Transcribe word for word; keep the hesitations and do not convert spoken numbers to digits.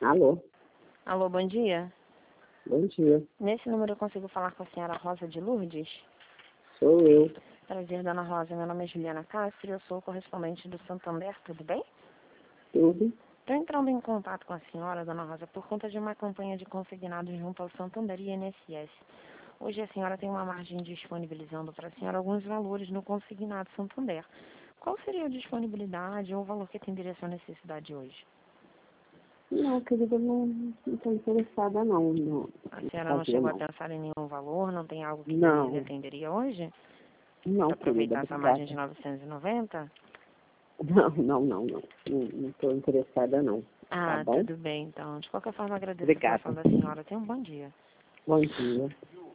Alô, Alô, bom dia. bom dia. Nesse número eu consigo falar com a senhora Rosa de Lourdes? Sou eu. Prazer, dona Rosa. Meu nome é Juliana Castro e eu sou correspondente do Santander, tudo bem? Tudo. Estou entrando em contato com a senhora, dona Rosa, por conta de uma campanha de consignados junto ao Santander e I N S S. Hoje a senhora tem uma margem disponibilizando para a senhora alguns valores no consignado Santander. Qual seria a disponibilidade ou o valor que atenderia a sua necessidade hoje? Não, querida, não estou interessada não. não A senhora não fazer, chegou a não. pensar em nenhum valor? Não tem algo que Não, lhe atenderia hoje? não, Para querida, aproveitar essa margem de obrigada. novecentos e noventa? Não, não, não, não. Não estou interessada não. Tá Ah, bom? tudo bem, então. De qualquer forma, agradeço a Obrigada. atenção da senhora. Tenha um bom dia. Bom dia.